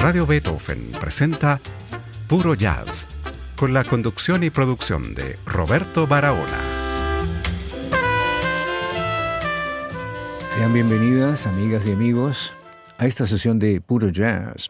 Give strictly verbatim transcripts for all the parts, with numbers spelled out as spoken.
Radio Beethoven presenta Puro Jazz, con la conducción y producción de Roberto Barahona. Sean bienvenidas, amigas y amigos, a esta sesión de Puro Jazz,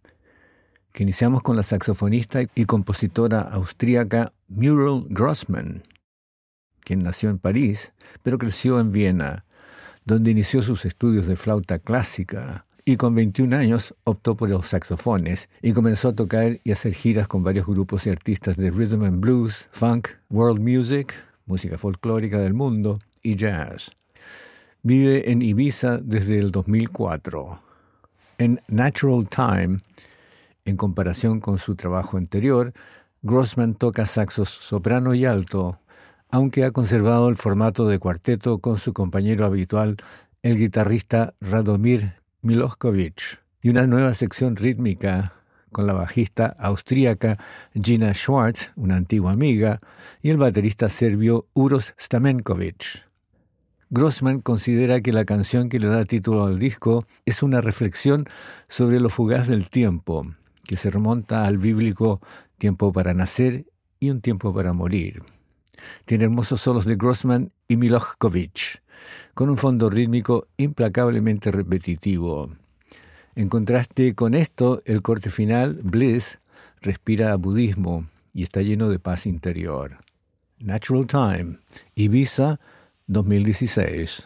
que iniciamos con la saxofonista y compositora austríaca Muriel Grossmann, quien nació en París, pero creció en Viena, donde inició sus estudios de flauta clásica y con veintiún años optó por los saxofones y comenzó a tocar y hacer giras con varios grupos y artistas de rhythm and blues, funk, world music, música folclórica del mundo y jazz. Vive en Ibiza desde el dos mil cuatro. En Natural Time, en comparación con su trabajo anterior, Grossmann toca saxos soprano y alto, aunque ha conservado el formato de cuarteto con su compañero habitual, el guitarrista Radomir Milošković, y una nueva sección rítmica con la bajista austríaca Gina Schwartz, una antigua amiga, y el baterista serbio Uroš Stamenković. Grossmann considera que la canción que le da título al disco es una reflexión sobre lo fugaz del tiempo, que se remonta al bíblico tiempo para nacer y un tiempo para morir. Tiene hermosos solos de Grossmann y Milošković, con un fondo rítmico implacablemente repetitivo. En contraste con esto, el corte final, Bliss, respira a budismo y está lleno de paz interior. Natural Time, Ibiza, dos mil dieciséis.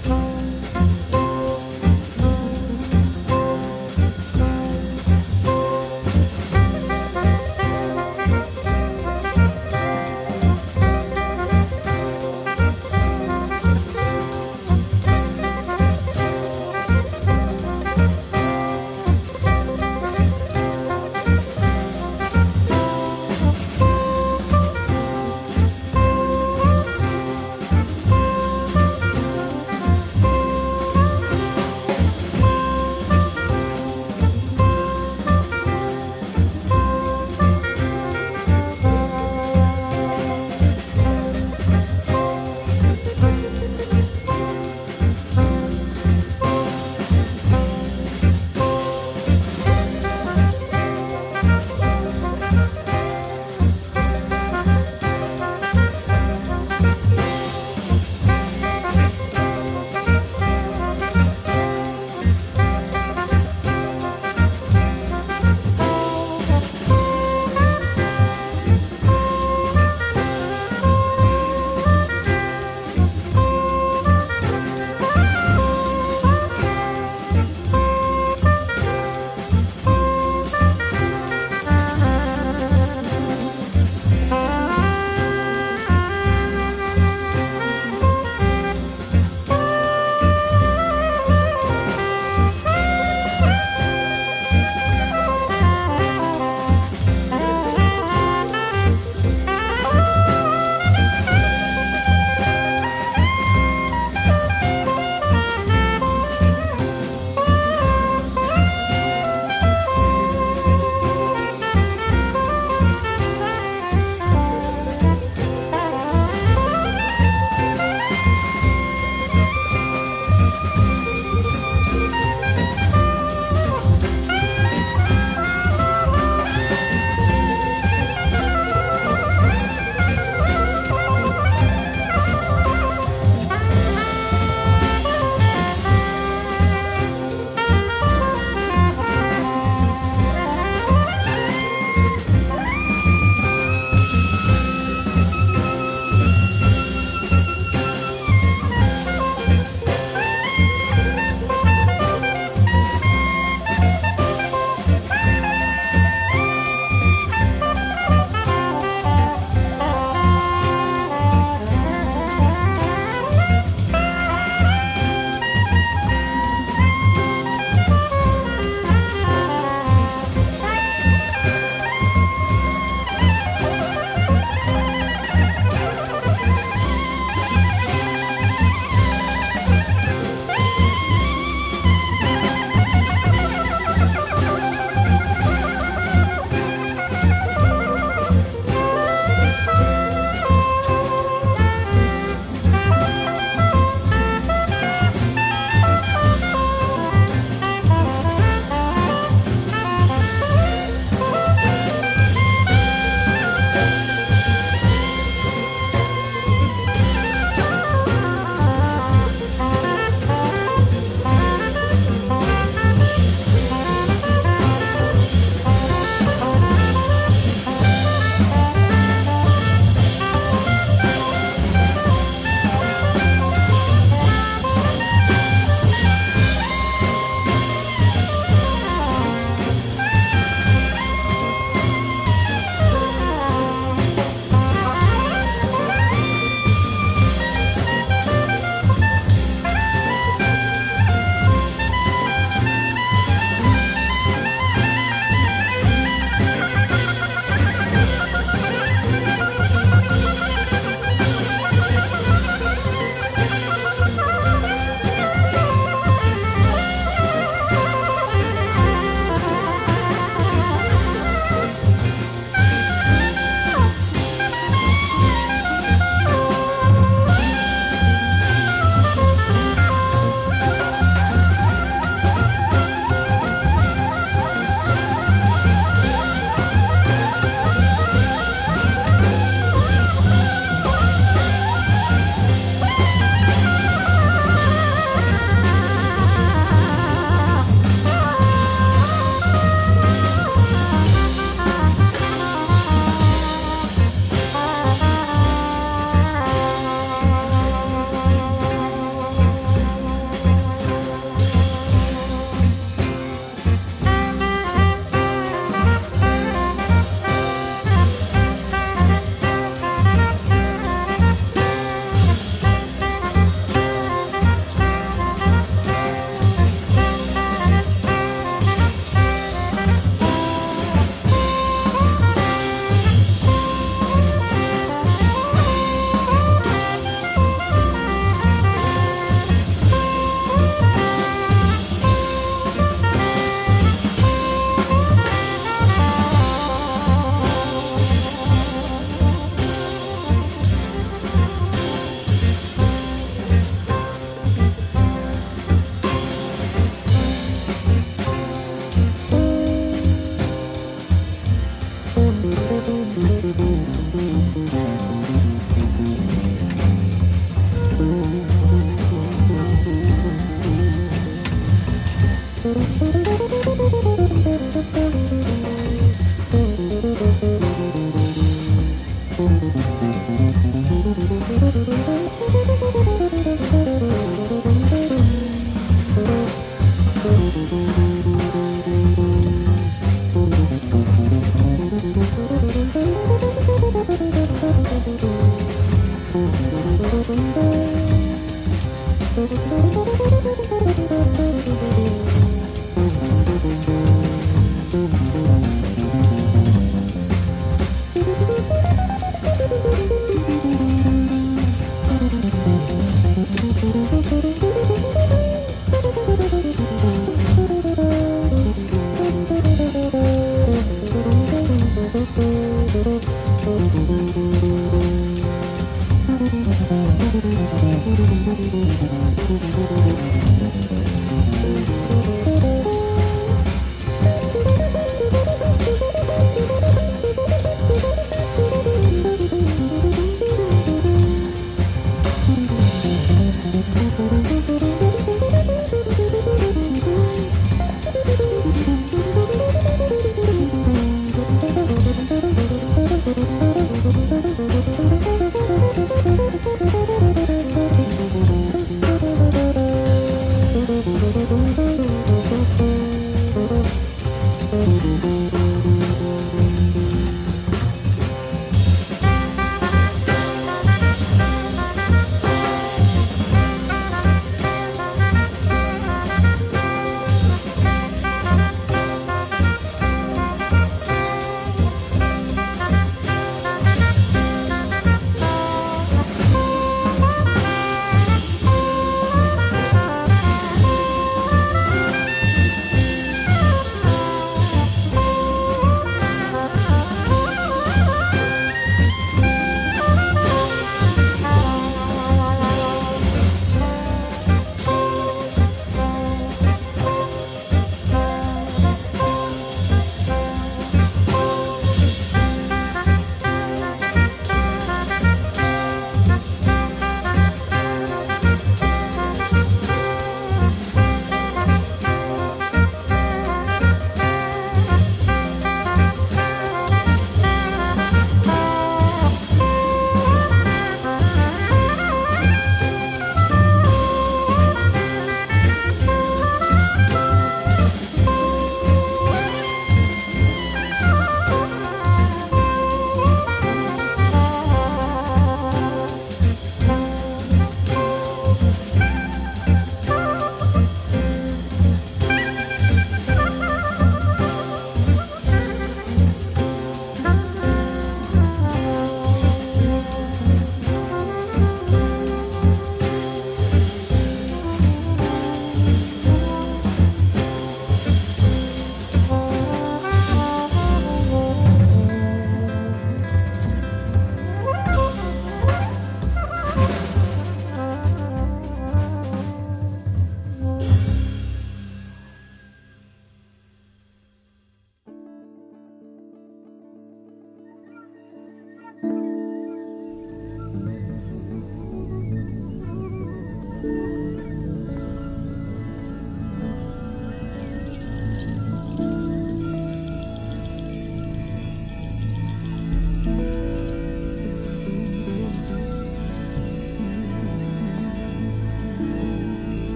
Thank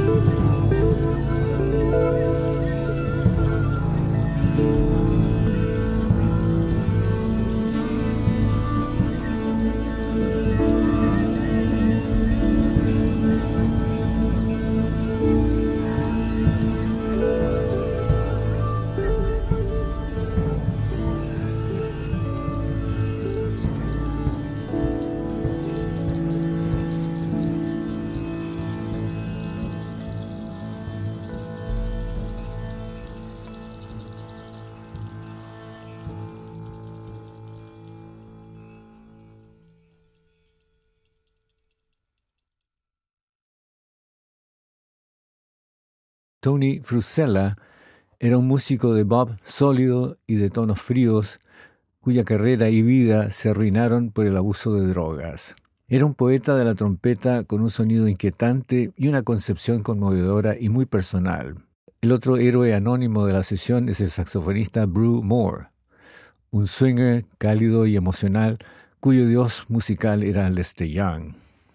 Tony Frusella era un músico de bop sólido y de tonos fríos, cuya carrera y vida se arruinaron por el abuso de drogas. Era un poeta de la trompeta con un sonido inquietante y una concepción conmovedora y muy personal. El otro héroe anónimo de la sesión es el saxofonista Brew Moore, un swinger cálido y emocional cuyo dios musical era Lester Young.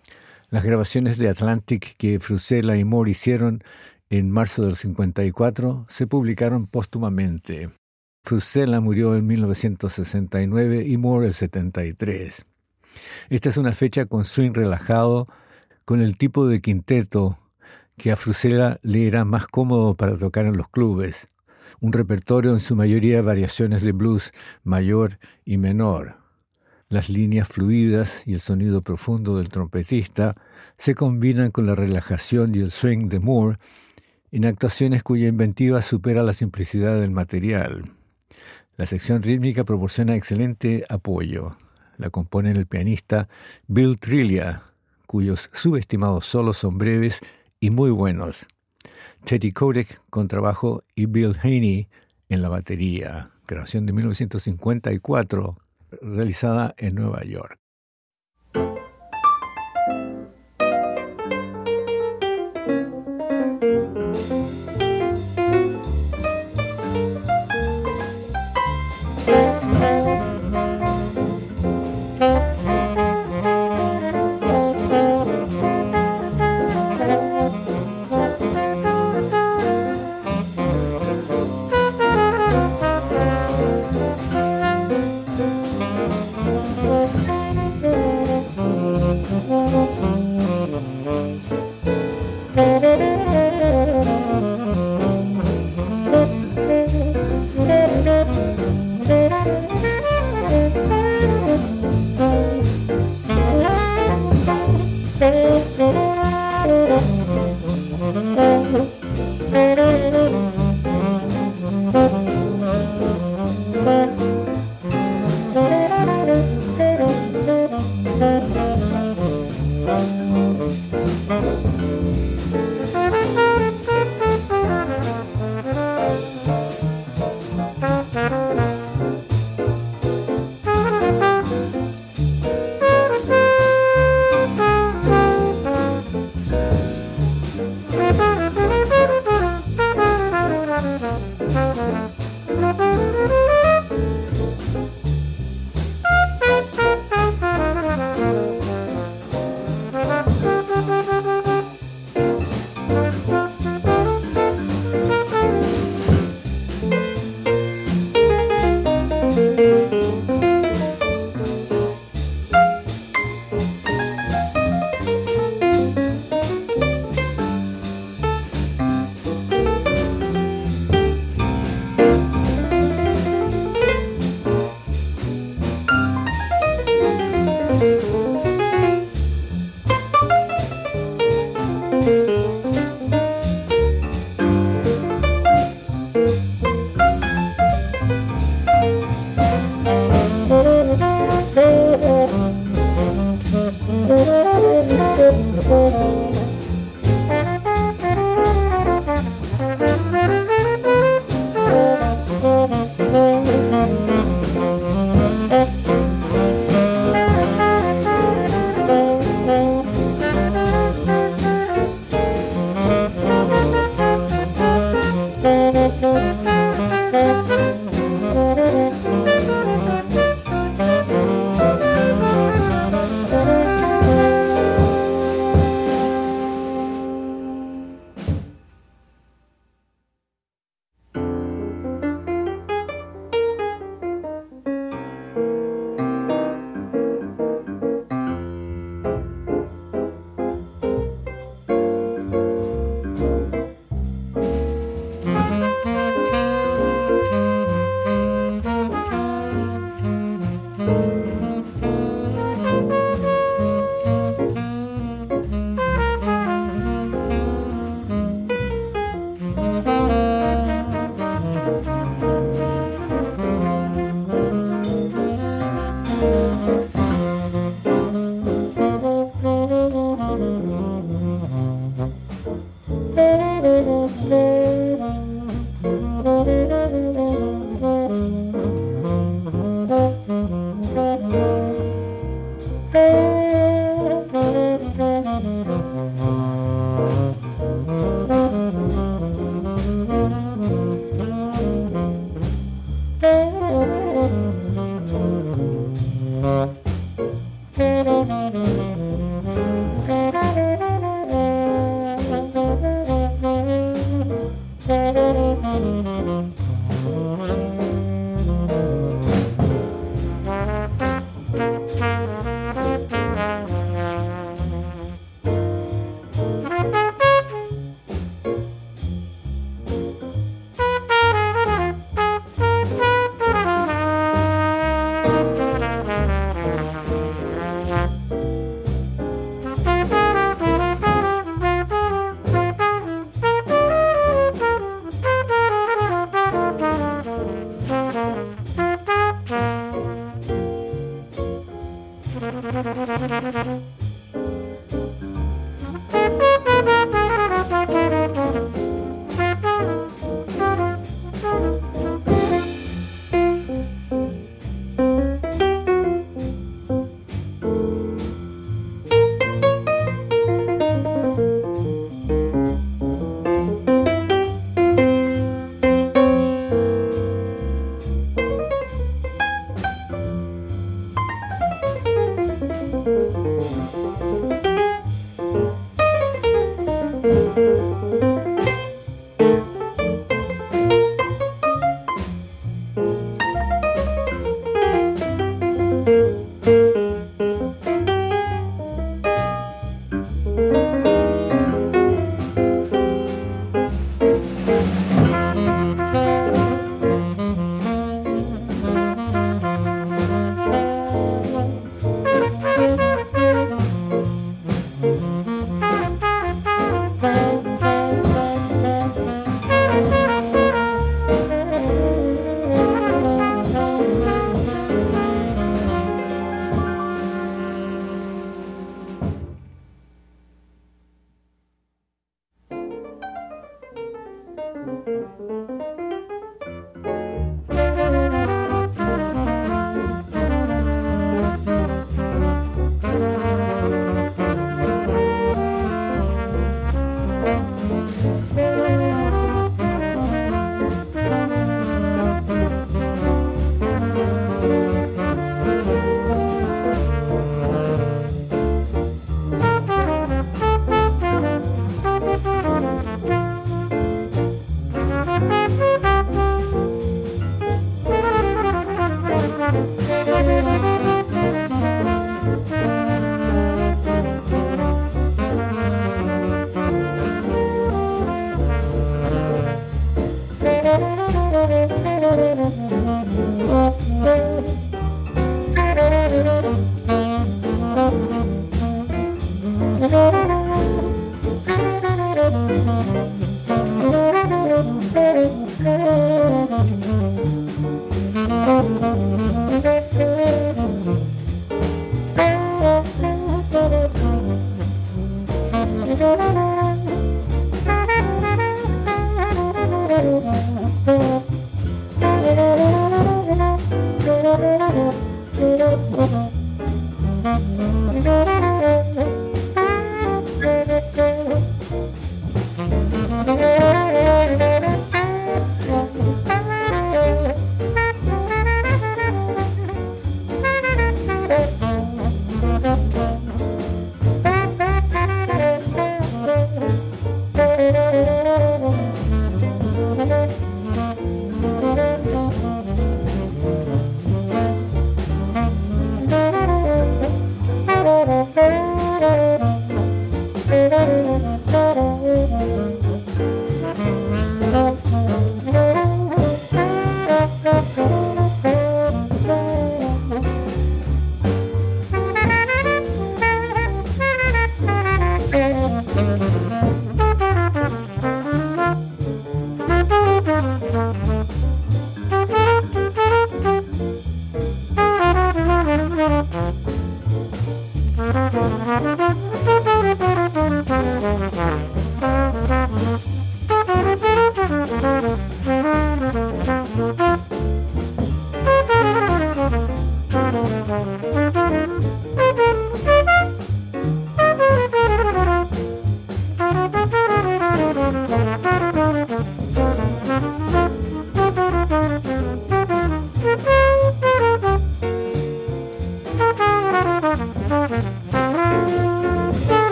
Las grabaciones de Atlantic que Frusella y Moore hicieron en marzo del cincuenta y cuatro se publicaron póstumamente. Frusella murió en mil novecientos sesenta y nueve y Moore el setenta y tres. Esta es una fecha con swing relajado, con el tipo de quinteto que a Frusella le era más cómodo para tocar en los clubes. Un repertorio en su mayoría variaciones de blues mayor y menor. Las líneas fluidas y el sonido profundo del trompetista se combinan con la relajación y el swing de Moore en actuaciones cuya inventiva supera la simplicidad del material. La sección rítmica proporciona excelente apoyo. La componen el pianista Bill Trillia, cuyos subestimados solos son breves y muy buenos, Teddy Kotick con trabajo y Bill Haney en la batería. Grabación de mil novecientos cincuenta y cuatro, realizada en Nueva York.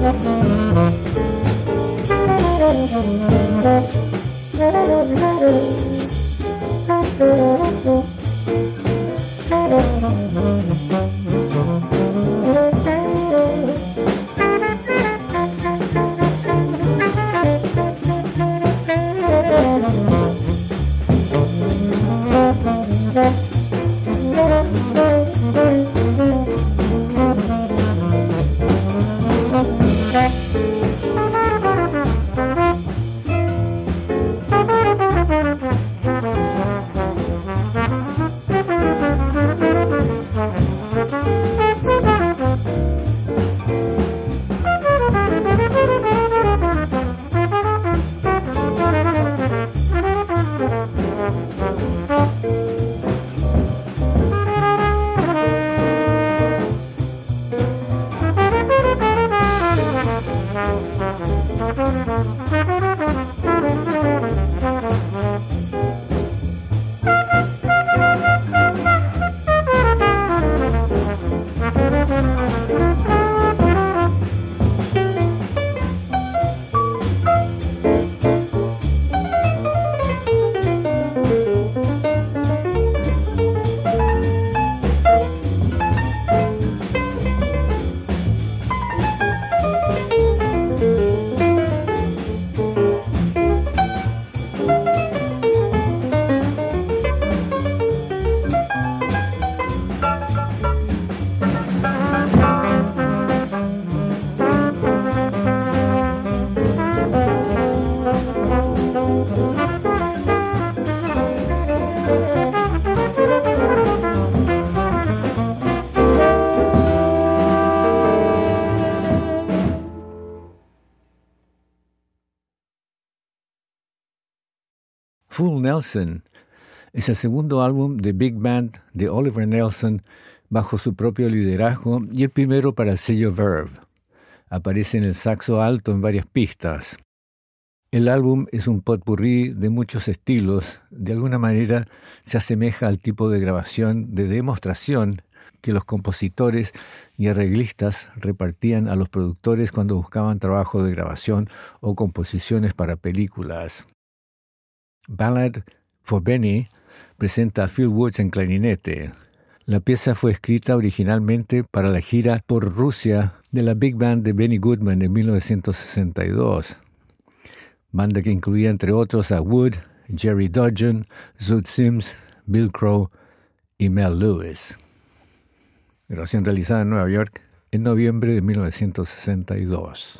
Full Nelson es el segundo álbum de Big Band de Oliver Nelson bajo su propio liderazgo y el primero para el sello Verve. Aparece en el saxo alto en varias pistas. El álbum es un potpourri de muchos estilos. De alguna manera se asemeja al tipo de grabación de demostración que los compositores y arreglistas repartían a los productores cuando buscaban trabajo de grabación o composiciones para películas. Ballad for Benny presenta a Phil Woods en clarinete. La pieza fue escrita originalmente para la gira por Rusia de la Big Band de Benny Goodman en mil novecientos sesenta y dos, banda que incluía entre otros a Wood, Jerry Dudgeon, Zoot Sims, Bill Crow y Mel Lewis. Grabación realizada en Nueva York en noviembre de mil novecientos sesenta y dos.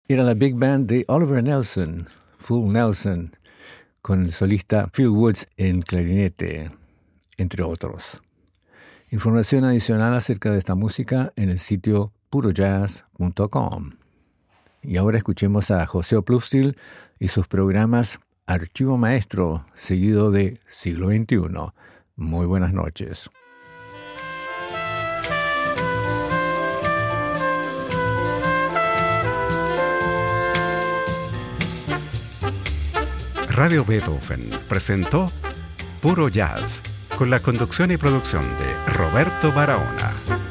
Era la big band de Oliver Nelson, Full Nelson, con el solista Phil Woods en clarinete, entre otros. Información adicional acerca de esta música en el sitio puro jazz punto com. Y ahora escuchemos a José Oplustil y sus programas Archivo Maestro, seguido de Siglo veintiuno. Muy buenas noches. Radio Beethoven presentó Puro Jazz, con la conducción y producción de Roberto Barahona.